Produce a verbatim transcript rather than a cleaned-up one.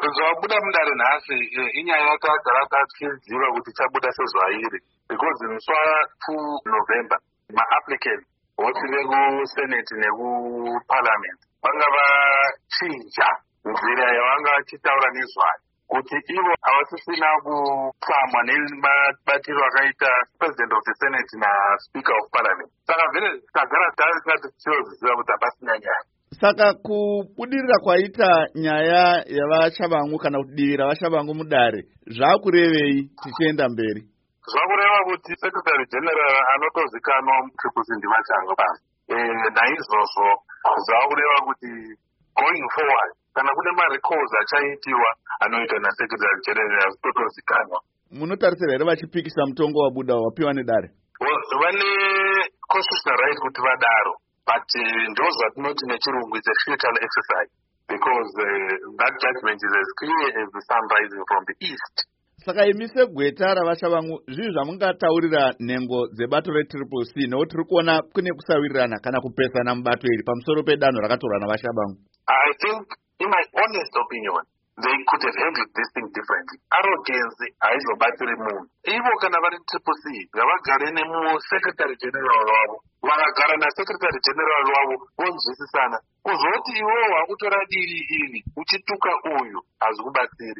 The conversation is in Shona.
zvabuda mudare nhasi inyaya yakagara tichiziva kuti chabuda sezuva iri because musi two November ma-applicants vose vekusenate nekuparliament vanga vachinja nzira yavanga vachitaura nezvayo kuti ivo havasisina kutsamwa nemabatiro akaita president of the senate naspeaker of parliament. Saka vhele tagara tasingati tichiziva kuti hapasina nyaya. Saka kubudirira kwaita nyaya yavashavangu kana kuti divi ravashavangu mudare zvakurevei tichienda mberi? Zvakureva kuti secretary general anotozikanwa mutripusi ndivachangu basi. Naizvozvo zvakureva kuti going forward kana kune marecords achaitiwa anoitwa nasecretary general zvitotozikanwa. Munotarisira here vachipikisa mutongo wabuda wapiwa nedare? Vane constitutional right kuti vadaro. But uh, those that not in a chirungu is a futile exercise because uh, that judgment is as clear as the sun rising from the east. Saka imi segweta ravashavangu zvinhu zvamungataurira nhengo dzebato retriple C nekuti tiri kuona kune kusawirirana kana kupesana mubato iri pamusoro pedanho rakatorwa navashavangu? I think in my honest opinion they could have handled this thing differently. Arrogance haizobatsiri munhu. Ivo kana vari triple C ngavagare nemusecretary general wavo, vakagara nasecretary general wavo vonzwisisana. Kuzoti iwewo wakutora diri iri uchituka uyu hazvikubatsiri.